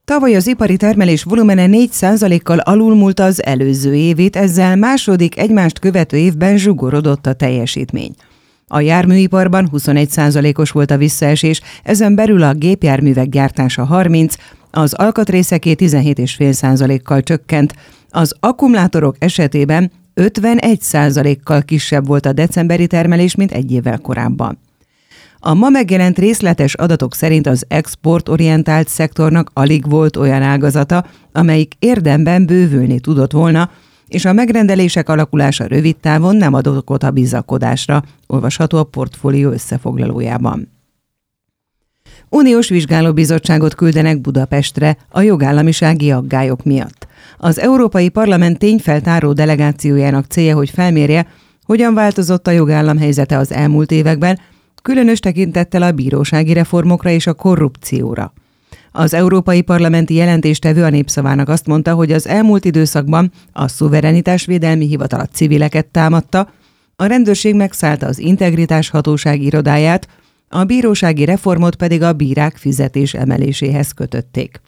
Tavaly az ipari termelés volumene 4%-kal alulmúlta az előző évét, ezzel második egymást követő évben zsugorodott a teljesítmény. A járműiparban 21%-os volt a visszaesés, ezen belül a gépjárművek gyártása 30%, az alkatrészeké 17,5%-kal csökkent, az akkumulátorok esetében 51%-kal kisebb volt a decemberi termelés, mint egy évvel korábban. A ma megjelent részletes adatok szerint az exportorientált szektornak alig volt olyan ágazata, amelyik érdemben bővülni tudott volna, és a megrendelések alakulása rövid távon nem adott okot a bizakodásra, olvasható a portfólió összefoglalójában. Uniós vizsgálóbizottságot küldenek Budapestre a jogállamisági aggályok miatt. Az Európai Parlament tényfeltáró delegációjának célja, hogy felmérje, hogyan változott a jogállam helyzete az elmúlt években, különös tekintettel a bírósági reformokra és a korrupcióra. Az Európai Parlamenti jelentéstevő a Népszavának azt mondta, hogy az elmúlt időszakban a szuverenitásvédelmi hivatal a civileket támadta, a rendőrség megszállta az Integritás Hatóság irodáját, a bírósági reformot pedig a bírák fizetés emeléséhez kötötték.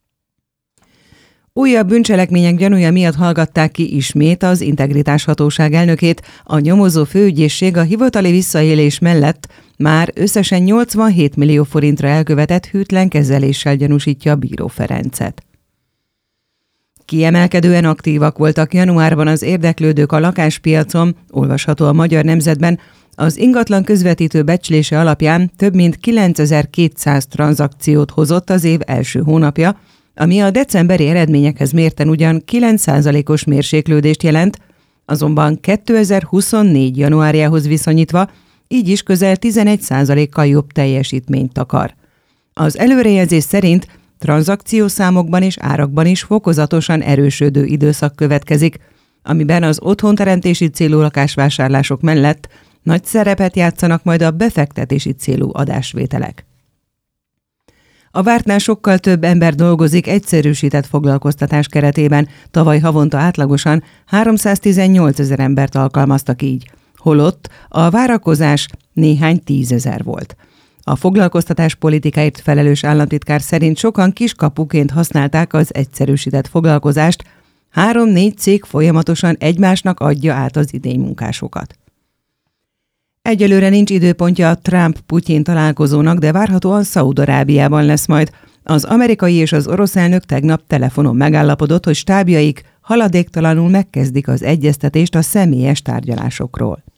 Újabb bűncselekmények gyanúja miatt hallgatták ki ismét az Integritás Hatóság elnökét, a nyomozó főügyészség a hivatali visszaélés mellett már összesen 87 millió forintra elkövetett hűtlen kezeléssel gyanúsítja Bíró Ferencet. Kiemelkedően aktívak voltak januárban az érdeklődők a lakáspiacon, olvasható a Magyar Nemzetben, az ingatlan közvetítő becslése alapján több mint 9200 tranzakciót hozott az év első hónapja, ami a decemberi eredményekhez mérten ugyan 9%-os mérséklődést jelent, azonban 2024 januárjához viszonyítva így is közel 11%-kal jobb teljesítményt takar. Az előrejelzés szerint tranzakciószámokban és árakban is fokozatosan erősödő időszak következik, amiben az otthonteremtési célú lakásvásárlások mellett nagy szerepet játszanak majd a befektetési célú adásvételek. A vártnál sokkal több ember dolgozik egyszerűsített foglalkoztatás keretében, tavaly havonta átlagosan 318 000 embert alkalmaztak így, holott a várakozás néhány 10 000 volt. A foglalkoztatás politikáért felelős államtitkár szerint sokan kiskapuként használták az egyszerűsített foglalkozást, 3-4 cég folyamatosan egymásnak adja át az idénymunkásokat. Egyelőre nincs időpontja a Trump-Putyin találkozónak, de várhatóan Szaúd-Arábiában lesz majd. Az amerikai és az orosz elnök tegnap telefonon megállapodott, hogy stábjaik haladéktalanul megkezdik az egyeztetést a személyes tárgyalásokról.